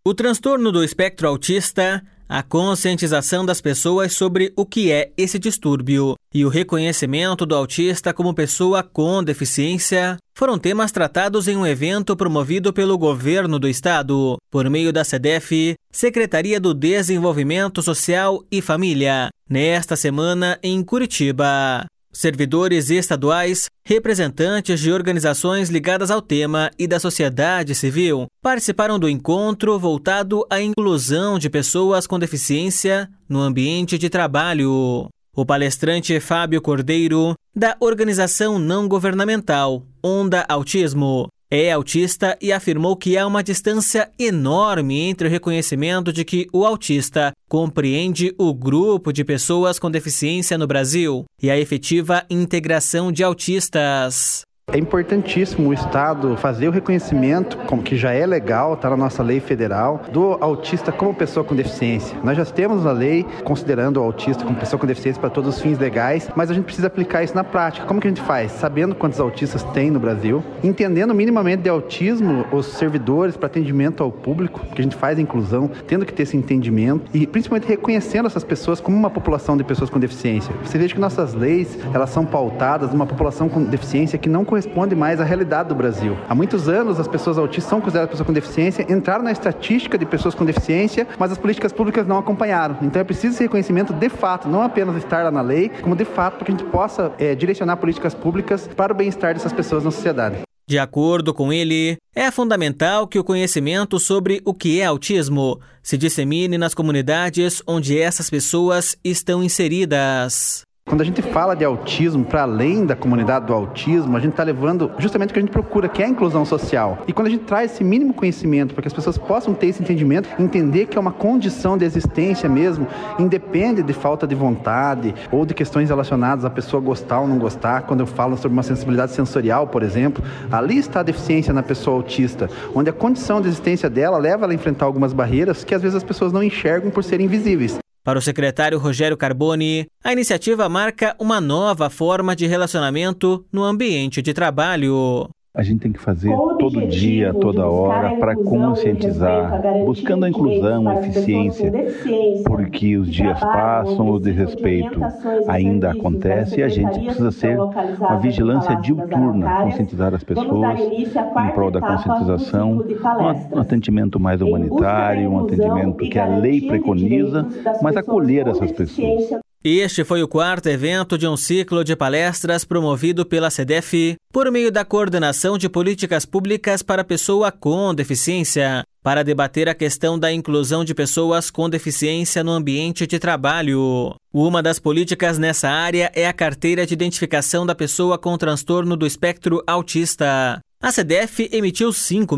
O transtorno do espectro autista, a conscientização das pessoas sobre o que é esse distúrbio e o reconhecimento do autista como pessoa com deficiência foram temas tratados em um evento promovido pelo governo do estado, por meio da SEDEF, Secretaria do Desenvolvimento Social e Família, nesta semana em Curitiba. Servidores estaduais, representantes de organizações ligadas ao tema e da sociedade civil participaram do encontro voltado à inclusão de pessoas com deficiência no ambiente de trabalho. O palestrante Fábio Cordeiro, da organização não governamental Onda Autismo, é autista e afirmou que há uma distância enorme entre o reconhecimento de que o autista compreende o grupo de pessoas com deficiência no Brasil e a efetiva integração de autistas. É importantíssimo o Estado fazer o reconhecimento, como que já é legal, está na nossa lei federal, do autista como pessoa com deficiência. Nós já temos a lei considerando o autista como pessoa com deficiência para todos os fins legais, mas a gente precisa aplicar isso na prática. Como que a gente faz? Sabendo quantos autistas tem no Brasil, entendendo minimamente de autismo os servidores para atendimento ao público, que a gente faz a inclusão, tendo que ter esse entendimento e principalmente reconhecendo essas pessoas como uma população de pessoas com deficiência. Você veja que nossas leis, elas são pautadas numa população com deficiência que não corresponde mais à realidade do Brasil. Há muitos anos as pessoas autistas são consideradas pessoas com deficiência, entraram na estatística de pessoas com deficiência, mas as políticas públicas não acompanharam. Então é preciso esse reconhecimento de fato, não apenas estar lá na lei, como de fato para que a gente possa direcionar políticas públicas para o bem-estar dessas pessoas na sociedade. De acordo com ele, é fundamental que o conhecimento sobre o que é autismo se dissemine nas comunidades onde essas pessoas estão inseridas. Quando a gente fala de autismo, para além da comunidade do autismo, a gente está levando justamente o que a gente procura, que é a inclusão social. E quando a gente traz esse mínimo conhecimento para que as pessoas possam ter esse entendimento, entender que é uma condição de existência mesmo, independe de falta de vontade ou de questões relacionadas à pessoa gostar ou não gostar. Quando eu falo sobre uma sensibilidade sensorial, por exemplo, ali está a deficiência na pessoa autista, onde a condição de existência dela leva ela a enfrentar algumas barreiras que às vezes as pessoas não enxergam por serem invisíveis. Para o secretário Rogério Carboni, a iniciativa marca uma nova forma de relacionamento no ambiente de trabalho. A gente tem que fazer todo dia, toda hora, para conscientizar, buscando a inclusão, a eficiência, porque os dias passam, o desrespeito ainda acontece e a gente precisa ser uma vigilância diuturna, conscientizar as pessoas em prol da conscientização, um atendimento mais humanitário, um atendimento que a lei preconiza, mas acolher essas pessoas. Este foi o quarto evento de um ciclo de palestras promovido pela SEDEF por meio da Coordenação de Políticas Públicas para Pessoa com Deficiência, para debater a questão da inclusão de pessoas com deficiência no ambiente de trabalho. Uma das políticas nessa área é a Carteira de Identificação da Pessoa com Transtorno do Espectro Autista. A SEDEF emitiu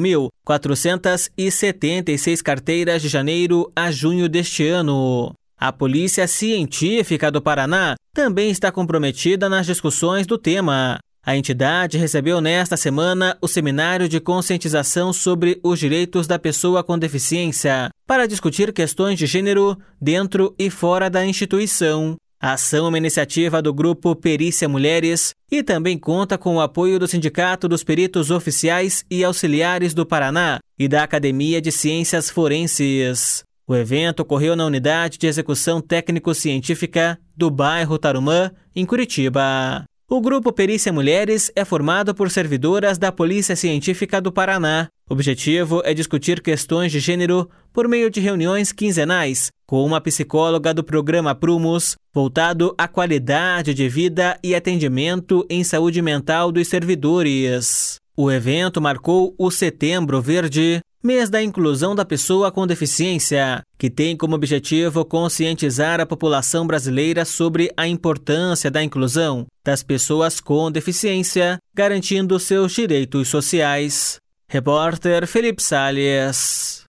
5.476 carteiras de janeiro a junho deste ano. A Polícia Científica do Paraná também está comprometida nas discussões do tema. A entidade recebeu nesta semana o seminário de conscientização sobre os direitos da pessoa com deficiência para discutir questões de gênero dentro e fora da instituição. A ação é uma iniciativa do Grupo Perícia Mulheres e também conta com o apoio do Sindicato dos Peritos Oficiais e Auxiliares do Paraná e da Academia de Ciências Forenses. O evento ocorreu na Unidade de Execução Técnico-Científica do bairro Tarumã, em Curitiba. O Grupo Perícia Mulheres é formado por servidoras da Polícia Científica do Paraná. O objetivo é discutir questões de gênero por meio de reuniões quinzenais com uma psicóloga do programa Prumos, voltado à qualidade de vida e atendimento em saúde mental dos servidores. O evento marcou o Setembro Verde, mês da inclusão da pessoa com deficiência, que tem como objetivo conscientizar a população brasileira sobre a importância da inclusão das pessoas com deficiência, garantindo seus direitos sociais. Repórter Felipe Salles.